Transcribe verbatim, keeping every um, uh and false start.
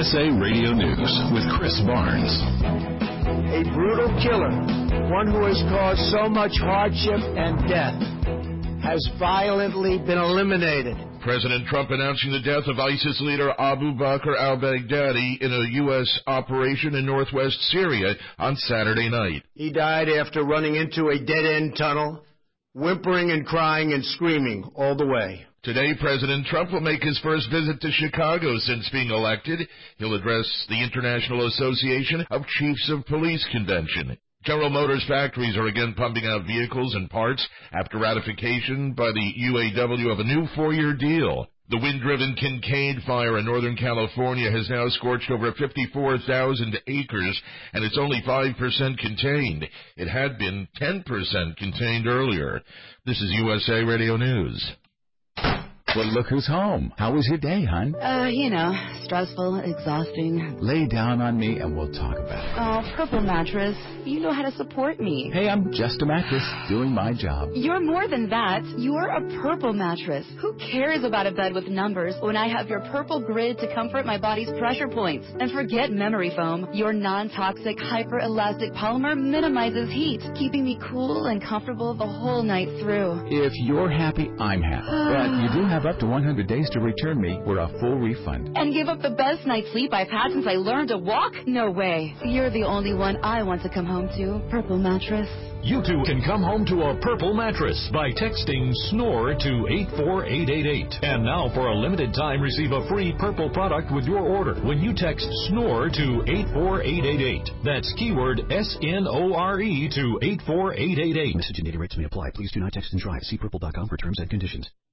S A Radio News with Chris Barnes. A brutal killer, one who has caused so much hardship and death, has violently been eliminated. President Trump announcing the death of ISIS leader Abu Bakr al-Baghdadi in a U S operation in northwest Syria on Saturday night. He died after running into a dead-end tunnel, whimpering and crying and screaming all the way. Today, President Trump will make his first visit to Chicago since being elected. He'll address the International Association of Chiefs of Police convention. General Motors factories are again pumping out vehicles and parts after ratification by the U A W of a new four-year deal. The wind-driven Kincaid fire in Northern California has now scorched over fifty-four thousand acres, and it's only five percent contained. It had been ten percent contained earlier. This is U S A Radio News. Well, look who's home. How was your day, hon? Uh, you know, stressful, exhausting. Lay down on me and we'll talk about it. Oh, Purple Mattress. You know how to support me. Hey, I'm just a mattress doing my job. You're more than that. You're a Purple Mattress. Who cares about a bed with numbers when I have your Purple Grid to comfort my body's pressure points? And forget memory foam. Your non-toxic, hyper-elastic polymer minimizes heat, keeping me cool and comfortable the whole night through. If you're happy, I'm happy. But you do have up to one hundred days to return me for a full refund. And give up the best night's sleep I've had since I learned to walk? No way. You're the only one I want to come home to. Purple Mattress. You too can come home to a Purple Mattress by texting SNORE to eight four eight eight eight. And now, for a limited time, receive a free Purple product with your order when you text SNORE to eight four eight eight eight. That's keyword S N O R E to eight four eight eight eight. Message and data rates may apply. Please do not text and drive. See purple dot com for terms and conditions.